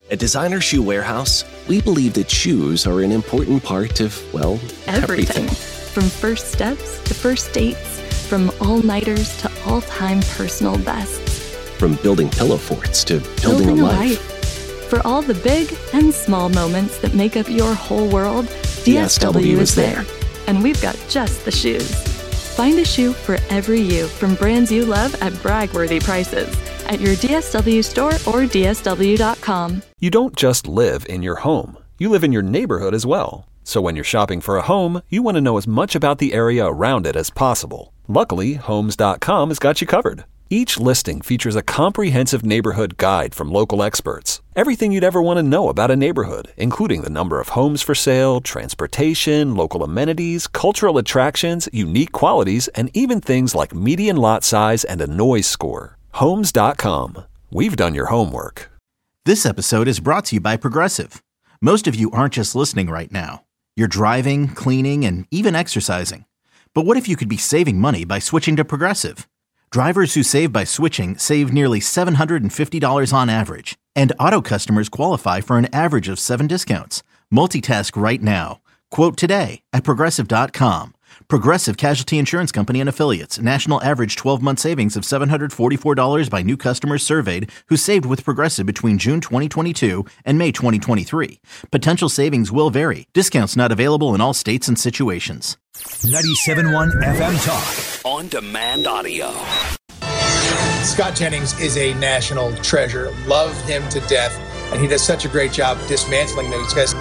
At Designer Shoe Warehouse, we believe that shoes are an important part of, well, everything. From first steps to first dates, from all-nighters to all-time personal bests. From building pillow forts to building a life. For all the big and small moments that make up your whole world, DSW is there. And we've got just the shoes. Find a shoe for every you from brands you love at brag-worthy prices at your DSW store or DSW.com. You don't just live in your home. You live in your neighborhood as well. So when you're shopping for a home, you want to know as much about the area around it as possible. Luckily, Homes.com has got you covered. Each listing features a comprehensive neighborhood guide from local experts. Everything you'd ever want to know about a neighborhood, including the number of homes for sale, transportation, local amenities, cultural attractions, unique qualities, and even things like median lot size and a noise score. Homes.com. We've done your homework. This episode is brought to you by Progressive. Most of you aren't just listening right now. You're driving, cleaning, and even exercising. But what if you could be saving money by switching to Progressive? Drivers who save by switching save nearly $750 on average. And auto customers qualify for an average of 7 discounts. Multitask right now. Quote today at Progressive.com. Progressive Casualty Insurance Company and Affiliates. National average 12-month savings of $744 by new customers surveyed who saved with Progressive between June 2022 and May 2023. Potential savings will vary. Discounts not available in all states and situations. 97.1 FM Talk. On demand audio. Scott Jennings is a national treasure. Love him to death. And he does such a great job dismantling those guys.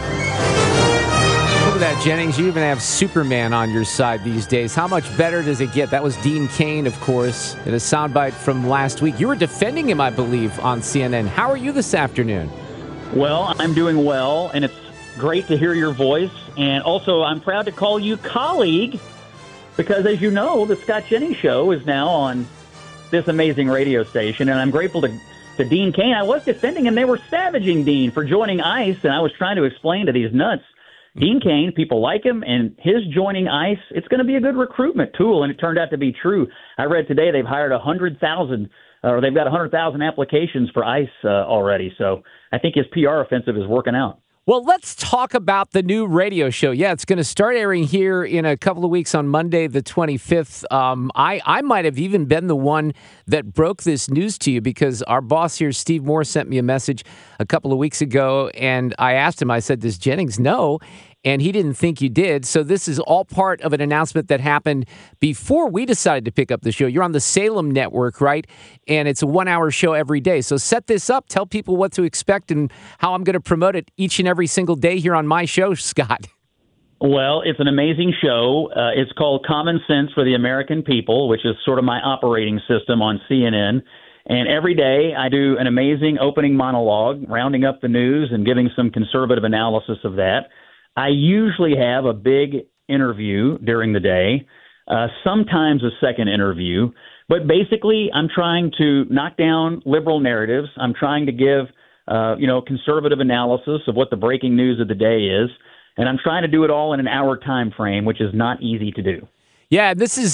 Look at that, Jennings. You even have Superman on your side these days. How much better does it get? That was Dean Cain, of course, in a soundbite from last week. You were defending him, I believe, on CNN. How are you this afternoon? Well, I'm doing well, and it's great to hear your voice. And also, I'm proud to call you colleague because, as you know, the Scott Jennings Show is now on this amazing radio station, and I'm grateful to Dean Cain. I was defending him. They were savaging Dean for joining ICE, and I was trying to explain to these nuts, Dean Cain, people like him, and his joining ICE, it's going to be a good recruitment tool, and it turned out to be true. I read today they've hired 100,000, or they've got 100,000 applications for ICE already, so I think his PR offensive is working out. Well, let's talk about the new radio show. Yeah, it's going to start airing here in a couple of weeks on Monday, the 25th. I might have even been the one that broke this news to you because our boss here, Steve Moore, sent me a message a couple of weeks ago, and I asked him, I said, does Jennings know? And he didn't think you did. So this is all part of an announcement that happened before we decided to pick up the show. You're on the Salem Network, right? And it's a 1-hour show every day. So set this up. Tell people what to expect and how I'm going to promote it each and every single day here on my show, Scott. Well, it's an amazing show. It's called Common Sense for the American People, which is sort of my operating system on CNN. And every day I do an amazing opening monologue, rounding up the news and giving some conservative analysis of that. I usually have a big interview during the day, sometimes a second interview. But basically, I'm trying to knock down liberal narratives. I'm trying to give, conservative analysis of what the breaking news of the day is. And I'm trying to do it all in an hour time frame, which is not easy to do. Yeah, this is,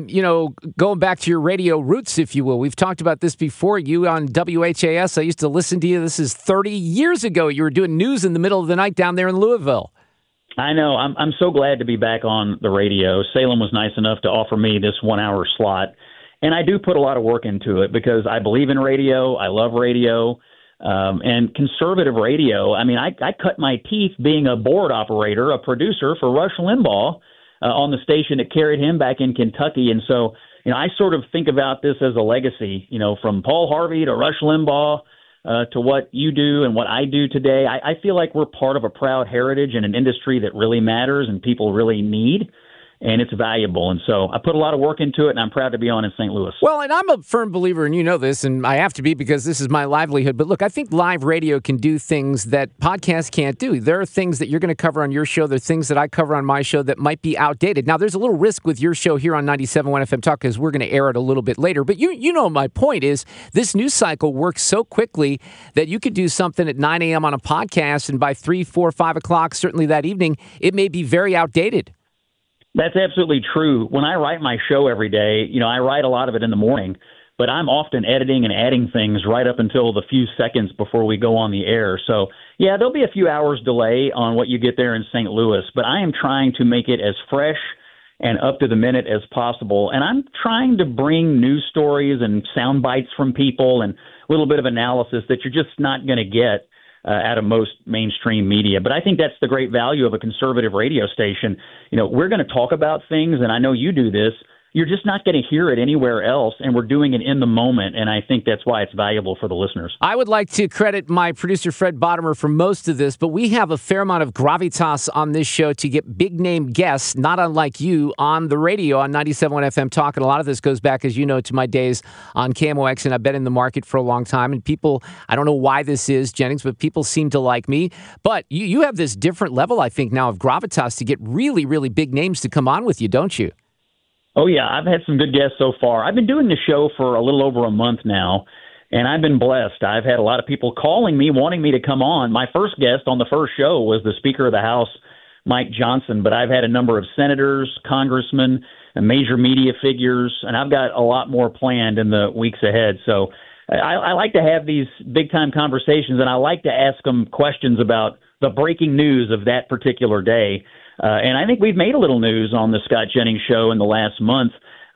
going back to your radio roots, if you will. We've talked about this before. You on WHAS, I used to listen to you. This is 30 years ago. You were doing news in the middle of the night down there in Louisville. I know. I'm so glad to be back on the radio. Salem was nice enough to offer me this 1-hour slot. And I do put a lot of work into it because I believe in radio. I love radio. And conservative radio. I mean, I cut my teeth being a board operator, a producer for Rush Limbaugh on the station that carried him back in Kentucky. And so, I sort of think about this as a legacy, from Paul Harvey to Rush Limbaugh to what you do and what I do today. I feel like we're part of a proud heritage in an industry that really matters and people really need. And it's valuable. And so I put a lot of work into it, and I'm proud to be on in St. Louis. Well, and I'm a firm believer, and you know this, and I have to be because this is my livelihood. But look, I think live radio can do things that podcasts can't do. There are things that you're going to cover on your show. There are things that I cover on my show that might be outdated. Now, there's a little risk with your show here on 97.1 FM Talk because we're going to air it a little bit later. But you know my point is this news cycle works so quickly that you could do something at 9 a.m. on a podcast, and by 3, 4, 5 o'clock, certainly that evening, it may be very outdated. That's absolutely true. When I write my show every day, I write a lot of it in the morning. but I'm often editing and adding things right up until the few seconds before we go on the air. So, yeah, there'll be a few hours delay on what you get there in St. Louis, but I am trying to make it as fresh and up to the minute as possible. And I'm trying to bring news stories and sound bites from people and a little bit of analysis that you're just not going to get out of most mainstream media. But I think that's the great value of a conservative radio station. You know, we're going to talk about things, and I know you do this. You're just not going to hear it anywhere else, and we're doing it in the moment, and I think that's why it's valuable for the listeners. I would like to credit my producer, Fred Bottomer, for most of this, but we have a fair amount of gravitas on this show to get big-name guests, not unlike you, on the radio on 97.1 FM Talk, and a lot of this goes back, as you know, to my days on KMOX, and I've been in the market for a long time, and people, I don't know why this is, Jennings, but people seem to like me, but you have this different level, I think, now of gravitas to get really, really big names to come on with you, don't you? Oh, yeah. I've had some good guests so far. I've been doing the show for a little over a month now, and I've been blessed. I've had a lot of people calling me, wanting me to come on. My first guest on the first show was the Speaker of the House, Mike Johnson, but I've had a number of senators, congressmen, and major media figures, and I've got a lot more planned in the weeks ahead. So I like to have these big-time conversations, and I like to ask them questions about the breaking news of that particular day. And I think we've made a little news on the Scott Jennings Show in the last month.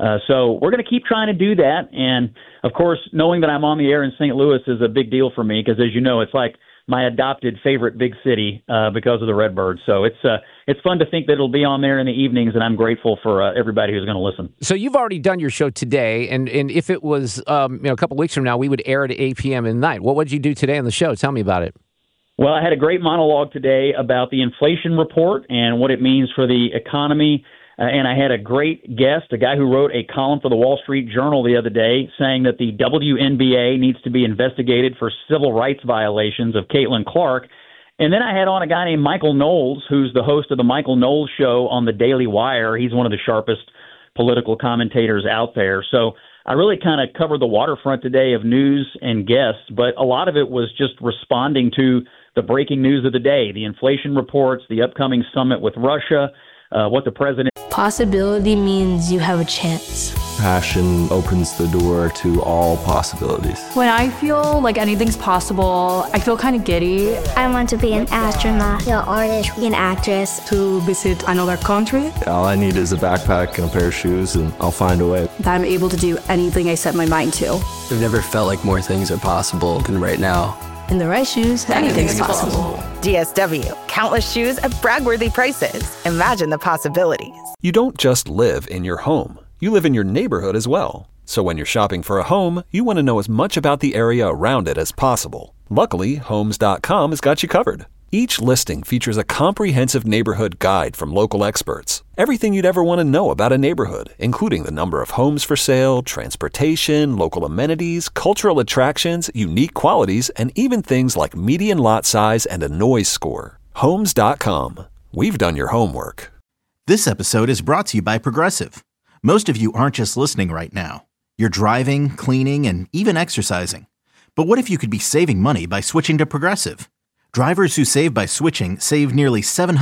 So we're going to keep trying to do that. And, of course, knowing that I'm on the air in St. Louis is a big deal for me because, as you know, it's like my adopted favorite big city because of the Redbirds. So it's fun to think that it'll be on there in the evenings, and I'm grateful for everybody who's going to listen. So you've already done your show today, and if it was a couple weeks from now, we would air it at 8 p.m. at night. What would you do today on the show? Tell me about it. Well, I had a great monologue today about the inflation report and what it means for the economy. And I had a great guest, a guy who wrote a column for the Wall Street Journal the other day saying that the WNBA needs to be investigated for civil rights violations of Caitlin Clark. And then I had on a guy named Michael Knowles, who's the host of the Michael Knowles Show on the Daily Wire. He's one of the sharpest political commentators out there. So I really kind of covered the waterfront today of news and guests, but a lot of it was just responding to the breaking news of the day, the inflation reports, the upcoming summit with Russia, what the president... Possibility means you have a chance. Passion opens the door to all possibilities. When I feel like anything's possible, I feel kind of giddy. I want to be an astronaut, an artist, an actress. To visit another country. All I need is a backpack and a pair of shoes, and I'll find a way. That I'm able to do anything I set my mind to. I've never felt like more things are possible than right now. In the right shoes, anything's possible. DSW. Countless shoes at brag-worthy prices. Imagine the possibilities. You don't just live in your home. You live in your neighborhood as well. So when you're shopping for a home, you want to know as much about the area around it as possible. Luckily, Homes.com has got you covered. Each listing features a comprehensive neighborhood guide from local experts. Everything you'd ever want to know about a neighborhood, including the number of homes for sale, transportation, local amenities, cultural attractions, unique qualities, and even things like median lot size and a noise score. Homes.com. We've done your homework. This episode is brought to you by Progressive. Most of you aren't just listening right now. You're driving, cleaning, and even exercising. But what if you could be saving money by switching to Progressive? Drivers who save by switching save nearly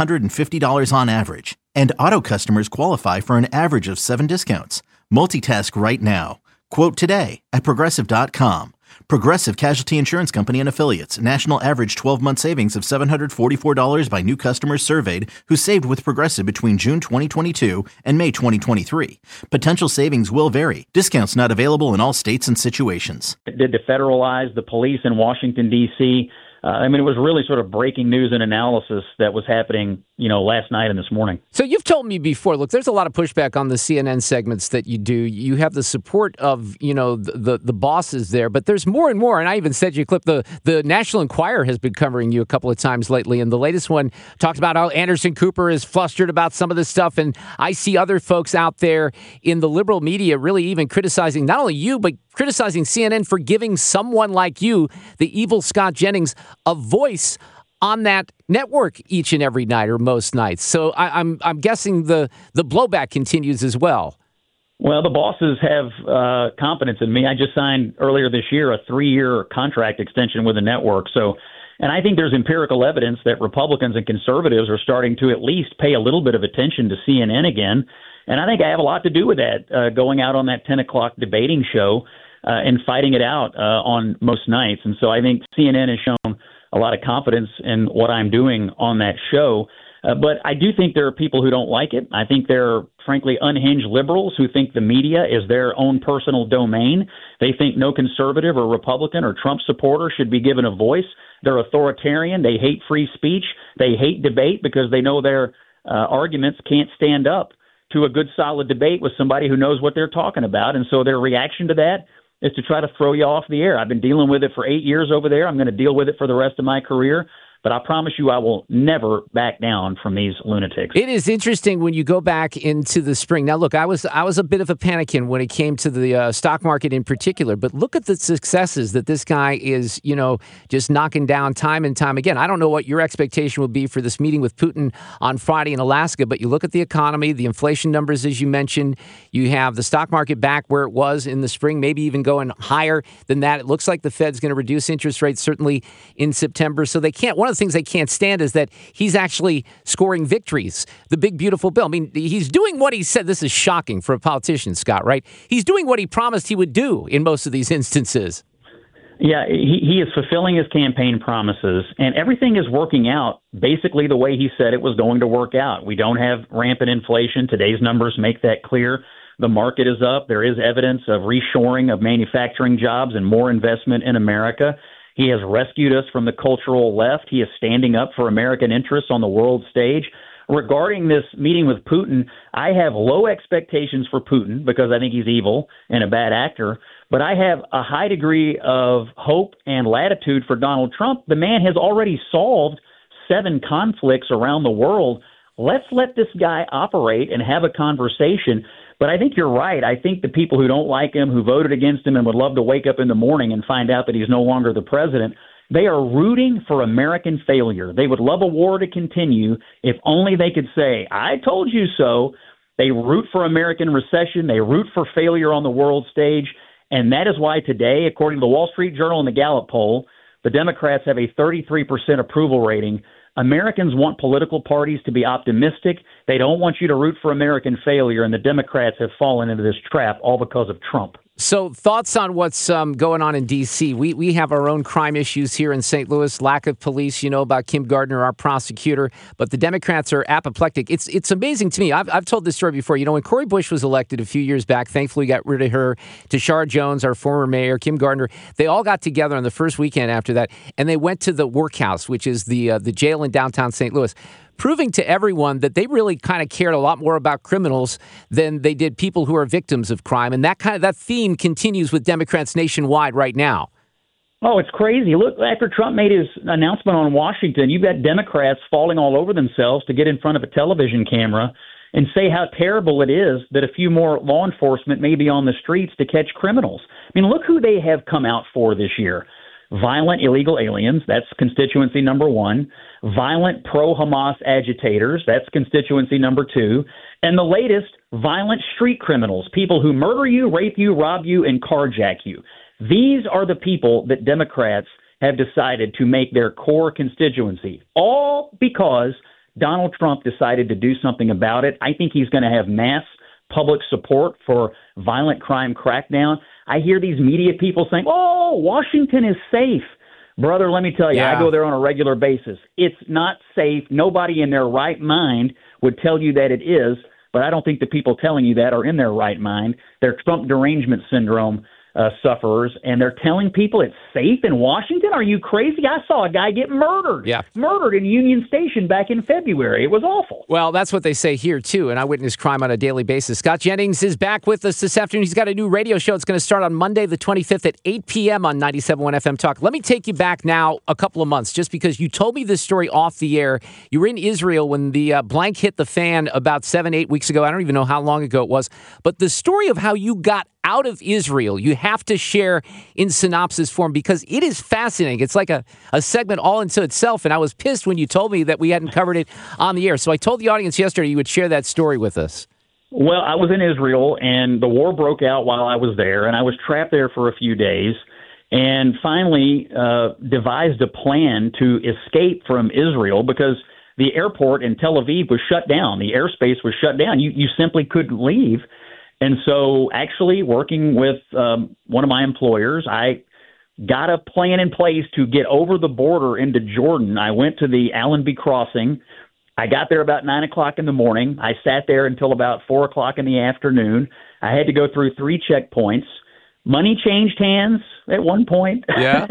$750 on average, and auto customers qualify for an average of 7 discounts. Multitask right now. Quote today at Progressive.com. Progressive Casualty Insurance Company and Affiliates. National average 12-month savings of $744 by new customers surveyed who saved with Progressive between June 2022 and May 2023. Potential savings will vary. Discounts not available in all states and situations. It did to federalize the police in Washington, D.C., it was really sort of breaking news and analysis that was happening, last night and this morning. So you've told me before, look, there's a lot of pushback on the CNN segments that you do. You have the support of, the bosses there, but there's more and more. And I even said you clip the National Enquirer has been covering you a couple of times lately. And the latest one talks about how Anderson Cooper is flustered about some of this stuff. And I see other folks out there in the liberal media really even criticizing not only you, but criticizing CNN for giving someone like you, the evil Scott Jennings, a voice on that network each and every night or most nights. So I'm guessing the blowback continues as well. Well, the bosses have confidence in me. I just signed earlier this year a 3-year contract extension with the network. And I think there's empirical evidence that Republicans and conservatives are starting to at least pay a little bit of attention to CNN again. And I think I have a lot to do with that, going out on that 10 o'clock debating show. and fighting it out on most nights. And so I think CNN has shown a lot of confidence in what I'm doing on that show. But I do think there are people who don't like it. I think there are, frankly, unhinged liberals who think the media is their own personal domain. They think no conservative or Republican or Trump supporter should be given a voice. They're authoritarian. They hate free speech. They hate debate because they know their arguments can't stand up to a good, solid debate with somebody who knows what they're talking about. And so their reaction to that is to try to throw you off the air. I've been dealing with it for 8 years over there. I'm going to deal with it for the rest of my career. But I promise you I will never back down from these lunatics. It is interesting when you go back into the spring. Now, look, I was a bit of a panican when it came to the stock market in particular. But look at the successes that this guy is, just knocking down time and time again. I don't know what your expectation would be for this meeting with Putin on Friday in Alaska, but you look at the economy, the inflation numbers, as you mentioned. You have the stock market back where it was in the spring, maybe even going higher than that. It looks like the Fed's going to reduce interest rates certainly in September. So they can't. One of the things they can't stand is that he's actually scoring victories. The big, beautiful bill. I mean, he's doing what he said. This is shocking for a politician, Scott, right? He's doing what he promised he would do in most of these instances. Yeah, he is fulfilling his campaign promises, and everything is working out basically the way he said it was going to work out. We don't have rampant inflation. Today's numbers make that clear. The market is up. There is evidence of reshoring of manufacturing jobs and more investment in America. He has rescued us from the cultural left. He is standing up for American interests on the world stage. Regarding this meeting with Putin, I have low expectations for Putin because I think he's evil and a bad actor. But I have a high degree of hope and latitude for Donald Trump. The man has already solved 7 conflicts around the world. Let's let this guy operate and have a conversation. But I think you're right. I think the people who don't like him, who voted against him and would love to wake up in the morning and find out that he's no longer the president, they are rooting for American failure. They would love a war to continue if only they could say, I told you so. They root for American recession. They root for failure on the world stage. And that is why today, according to the Wall Street Journal and the Gallup poll, the Democrats have a 33% approval rating. Americans want political parties to be optimistic. They don't want you to root for American failure, and the Democrats have fallen into this trap all because of Trump. So thoughts on what's going on in D.C.? We have our own crime issues here in St. Louis, lack of police, about Kim Gardner, our prosecutor, but the Democrats are apoplectic. It's amazing to me. I've told this story before. When Cori Bush was elected a few years back, thankfully got rid of her. Tashara Jones, our former mayor, Kim Gardner, they all got together on the first weekend after that, and they went to the workhouse, which is the jail in downtown St. Louis, proving to everyone that they really kind of cared a lot more about criminals than they did people who are victims of crime. And that theme continues with Democrats nationwide right now. Oh, it's crazy. Look, after Trump made his announcement on Washington, you've got Democrats falling all over themselves to get in front of a television camera and say how terrible it is that a few more law enforcement may be on the streets to catch criminals. I mean, look who they have come out for this year. Violent illegal aliens, that's constituency number 1. Violent pro-Hamas agitators, that's constituency number 2. And the latest, violent street criminals, people who murder you, rape you, rob you, and carjack you. These are the people that Democrats have decided to make their core constituency, all because Donald Trump decided to do something about it. I think he's going to have mass public support for violent crime crackdown. I hear these media people saying, oh, Washington is safe. Brother, let me tell you, I go there on a regular basis. It's not safe. Nobody in their right mind would tell you that it is, but I don't think the people telling you that are in their right mind. They're Trump derangement syndrome sufferers, and they're telling people it's safe in Washington? Are you crazy? I saw a guy get murdered. Yeah. Murdered in Union Station back in February. It was awful. Well, that's what they say here, too, and I witness crime on a daily basis. Scott Jennings is back with us this afternoon. He's got a new radio show. It's going to start on Monday, the 25th at 8 p.m. on 97.1 FM Talk. Let me take you back now a couple of months, just because you told me this story off the air. You were in Israel when the blank hit the fan about 7-8 weeks ago. I don't even know how long ago it was. But the story of how you got out of Israel, you have to share in synopsis form because it is fascinating. It's like a segment all into itself, and I was pissed when you told me that we hadn't covered it on the air. So I told the audience yesterday you would share that story with us. Well, I was in Israel, and the war broke out while I was there, and I was trapped there for a few days, and finally devised a plan to escape from Israel because the airport in Tel Aviv was shut down. The airspace was shut down. You simply couldn't leave. And so actually working with one of my employers, I got a plan in place to get over the border into Jordan. I went to the Allenby crossing. I got there about 9 o'clock in the morning. I sat there until about 4 o'clock in the afternoon. I had to go through 3 checkpoints. Money changed hands at one point. Yeah.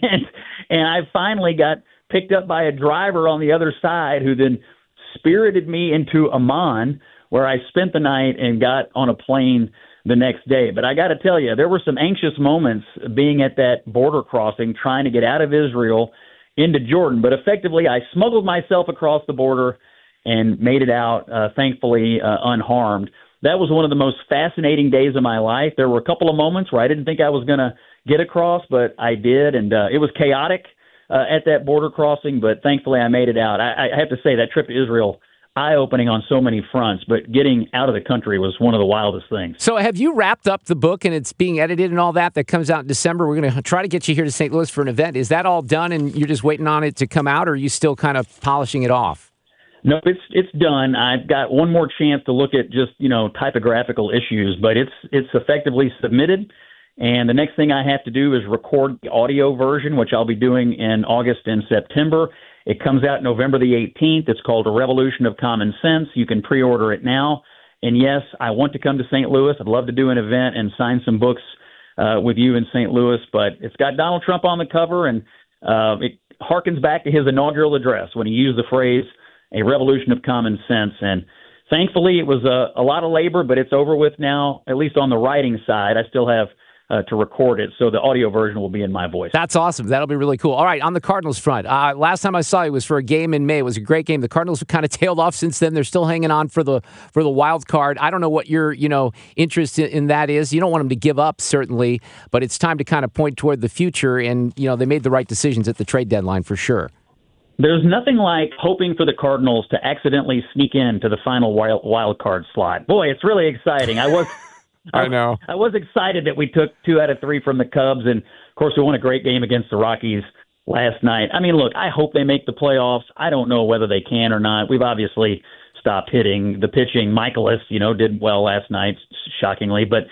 and I finally got picked up by a driver on the other side who then spirited me into Amman, where I spent the night and got on a plane the next day. But I got to tell you, there were some anxious moments being at that border crossing, trying to get out of Israel into Jordan. But effectively, I smuggled myself across the border and made it out, thankfully, unharmed. That was one of the most fascinating days of my life. There were a couple of moments where I didn't think I was going to get across, but I did. And it was chaotic at that border crossing, but thankfully I made it out. I have to say that trip to Israel, eye-opening on so many fronts, but getting out of the country was one of the wildest things. So have you wrapped up the book and it's being edited and all that comes out in December? We're going to try to get you here to St. Louis for an event. Is that all done and you're just waiting on it to come out, or are you still kind of polishing it off? No, it's done. I've got one more chance to look at just, typographical issues, but it's effectively submitted. And the next thing I have to do is record the audio version, which I'll be doing in August and September. It comes out November the 18th. It's called A Revolution of Common Sense. You can pre-order it now. And yes, I want to come to St. Louis. I'd love to do an event and sign some books with you in St. Louis. But it's got Donald Trump on the cover, and it harkens back to his inaugural address when he used the phrase, a revolution of common sense. And thankfully, it was a lot of labor, but it's over with now, at least on the writing side. I still have to record it, so the audio version will be in my voice. That's awesome. That'll be really cool. All right, on the Cardinals front, last time I saw you was for a game in May. It was a great game. The Cardinals have kind of tailed off since then. They're still hanging on for the wild card. I don't know what your interest in that is. You don't want them to give up, certainly, but it's time to kind of point toward the future, and they made the right decisions at the trade deadline for sure. There's nothing like hoping for the Cardinals to accidentally sneak into the final wild card slot. Boy, it's really exciting. I know. I was excited that we took 2 out of 3 from the Cubs, and of course we won a great game against the Rockies last night. I mean, look, I hope they make the playoffs. I don't know whether they can or not. We've obviously stopped hitting. The pitching, Michaelis, did well last night, shockingly. But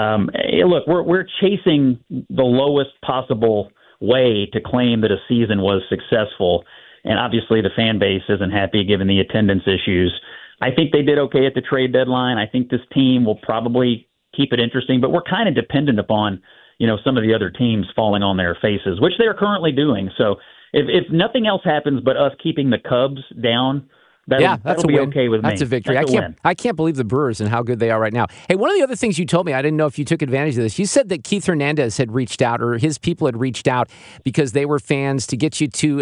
look, we're chasing the lowest possible way to claim that a season was successful. And obviously the fan base isn't happy given the attendance issues. I think they did okay at the trade deadline. I think this team will probably keep it interesting, but we're kind of dependent upon, some of the other teams falling on their faces, which they're currently doing. So if nothing else happens but us keeping the Cubs down, that'll be okay with me. That's a victory. I can't believe the Brewers and how good they are right now. Hey, one of the other things you told me, I didn't know if you took advantage of this. You said that Keith Hernandez had reached out, or his people had reached out because they were fans to get you to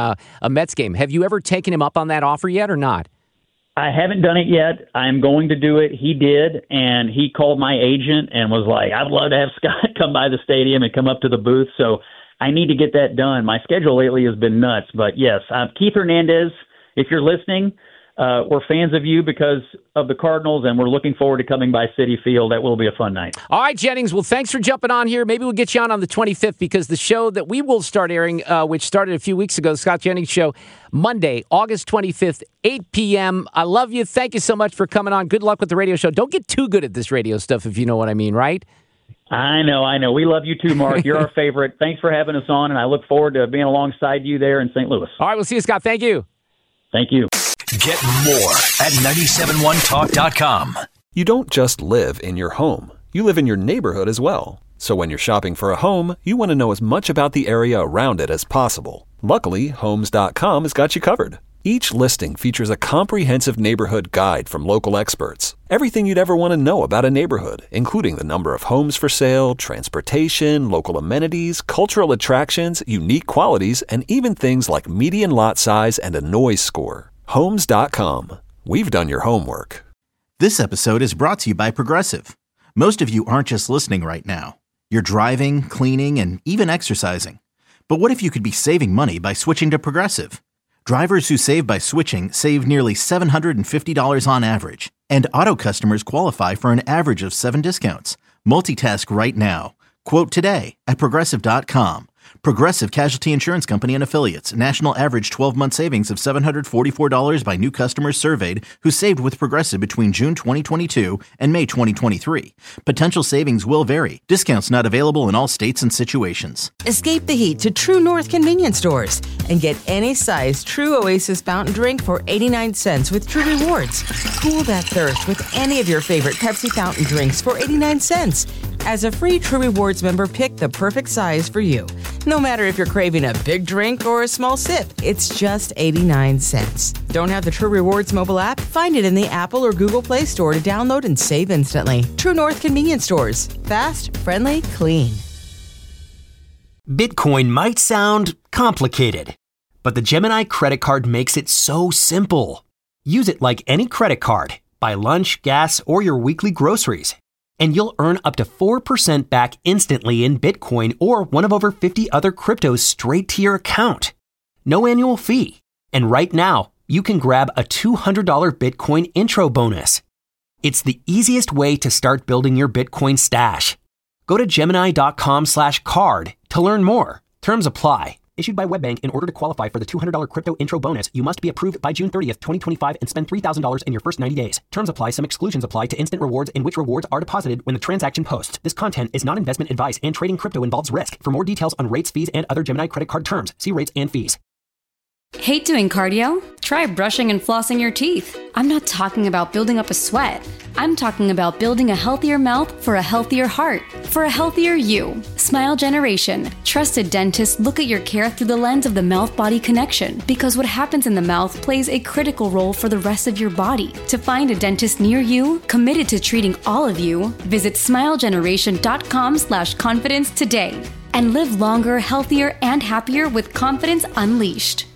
a Mets game. Have you ever taken him up on that offer yet or not? I haven't done it yet. I'm going to do it. He did, and he called my agent and was like, I'd love to have Scott come by the stadium and come up to the booth. So I need to get that done. My schedule lately has been nuts. But, yes, Keith Hernandez, if you're listening, we're fans of you because of the Cardinals, and we're looking forward to coming by Citi Field. That will be a fun night. All right, Jennings. Well, thanks for jumping on here. Maybe we'll get you on the 25th because the show that we will start airing, which started a few weeks ago, the Scott Jennings Show, Monday, August 25th, 8 p.m. I love you. Thank you so much for coming on. Good luck with the radio show. Don't get too good at this radio stuff, if you know what I mean, right? I know. We love you too, Mark. You're our favorite. Thanks for having us on, and I look forward to being alongside you there in St. Louis. All right, we'll see you, Scott. Thank you. Thank you. Get more at 971talk.com. You don't just live in your home. You live in your neighborhood as well. So when you're shopping for a home, you want to know as much about the area around it as possible. Luckily, Homes.com has got you covered. Each listing features a comprehensive neighborhood guide from local experts. Everything you'd ever want to know about a neighborhood, including the number of homes for sale, transportation, local amenities, cultural attractions, unique qualities, and even things like median lot size and a noise score. Homes.com. We've done your homework. This episode is brought to you by Progressive. Most of you aren't just listening right now. You're driving, cleaning, and even exercising. But what if you could be saving money by switching to Progressive? Drivers who save by switching save nearly $750 on average. And auto customers qualify for an average of 7 discounts. Multitask right now. Quote today at Progressive.com. Progressive Casualty Insurance Company and Affiliates. National average 12-month savings of $744 by new customers surveyed who saved with Progressive between June 2022 and May 2023. Potential savings will vary. Discounts not available in all states and situations. Escape the heat to True North convenience stores and get any size True Oasis fountain drink for 89 cents with True Rewards. Cool that thirst with any of your favorite Pepsi fountain drinks for 89 cents. As a free True Rewards member, pick the perfect size for you. No matter if you're craving a big drink or a small sip, it's just 89 cents. Don't have the True Rewards mobile app? Find it in the Apple or Google Play Store to download and save instantly. True North convenience stores. Fast, friendly, clean. Bitcoin might sound complicated, but the Gemini credit card makes it so simple. Use it like any credit card. Buy lunch, gas, or your weekly groceries, and you'll earn up to 4% back instantly in Bitcoin or one of over 50 other cryptos straight to your account. No annual fee. And right now, you can grab a $200 Bitcoin intro bonus. It's the easiest way to start building your Bitcoin stash. Go to Gemini.com/card to learn more. Terms apply. Issued by WebBank. In order to qualify for the $200 crypto intro bonus, you must be approved by June 30th, 2025 and spend $3,000 in your first 90 days. Terms apply. Some exclusions apply to instant rewards in which rewards are deposited when the transaction posts. This content is not investment advice and trading crypto involves risk. For more details on rates, fees, and other Gemini credit card terms, see rates and fees. Hate doing cardio? Try brushing and flossing your teeth. I'm not talking about building up a sweat. I'm talking about building a healthier mouth for a healthier heart, for a healthier you. Smile Generation. Trusted dentists look at your care through the lens of the mouth-body connection because what happens in the mouth plays a critical role for the rest of your body. To find a dentist near you, committed to treating all of you, visit smilegeneration.com/confidence today and live longer, healthier, and happier with confidence unleashed.